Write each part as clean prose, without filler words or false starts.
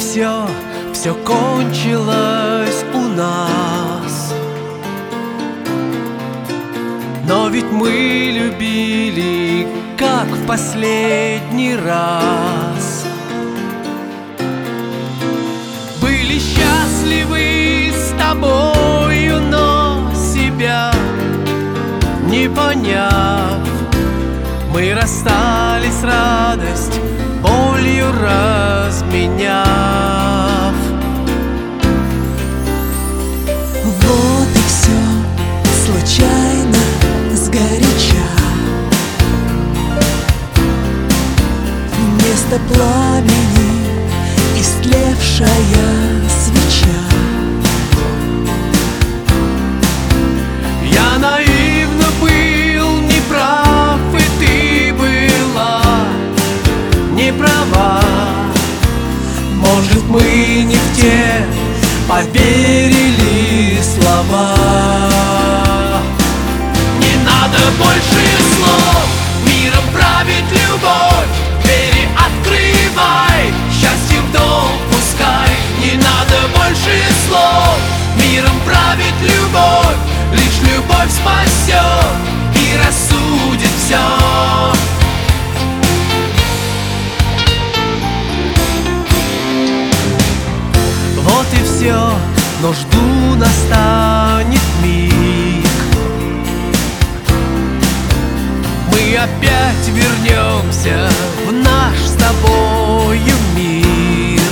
все кончилось у нас. Но ведь мы любили, как в последний раз. Были счастливы с тобою, но себя не поняв, мы расстались, радость болью разменяв. Вот и все случайно, сгоряча. Вместо пламени истлевшая свеча. Я наивно был неправ, и ты была не права. Может, мы не в те поверили слова. Не надо больше слов, миром правит любовь. Двери открывай, счастье в дом пускай. Не надо больше слов, миром правит любовь. Лишь любовь спасет и рассудит все. Вот и все, но жду, настанет миг. Мы опять вернемся в наш с тобою мир,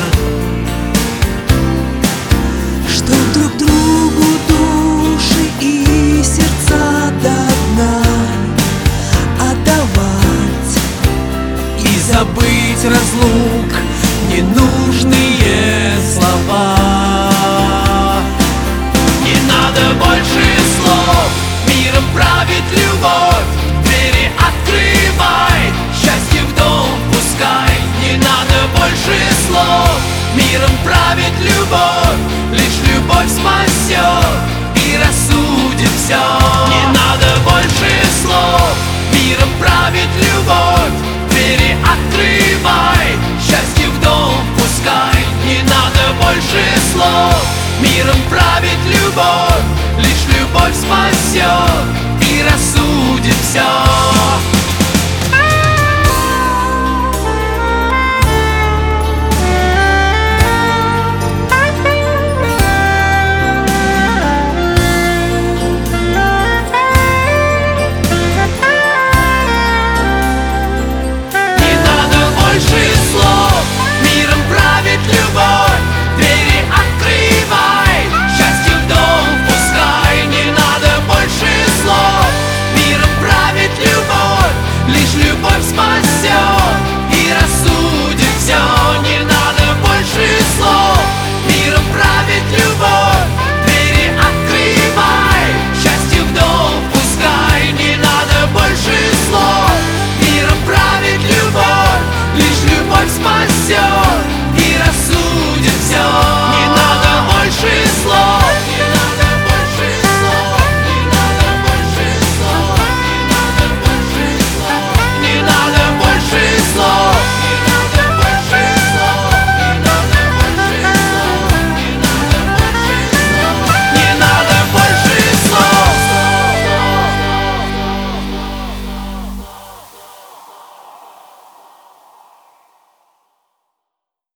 Чтоб друг другу души и сердца до дна отдавать и забыть разлук ненужные слова. Не надо больше слов, миром правит любовь. Двери открывай, счастье в дом пускай. Не надо больше слов, миром правит любовь. Лишь любовь спасет и рассудит все. Не надо больше слов, миром правит любовь. Двери открывай, счастье в дом пускай. Не надо больше слов, миром правит любовь. Лишь любовь спасет и рассудит все.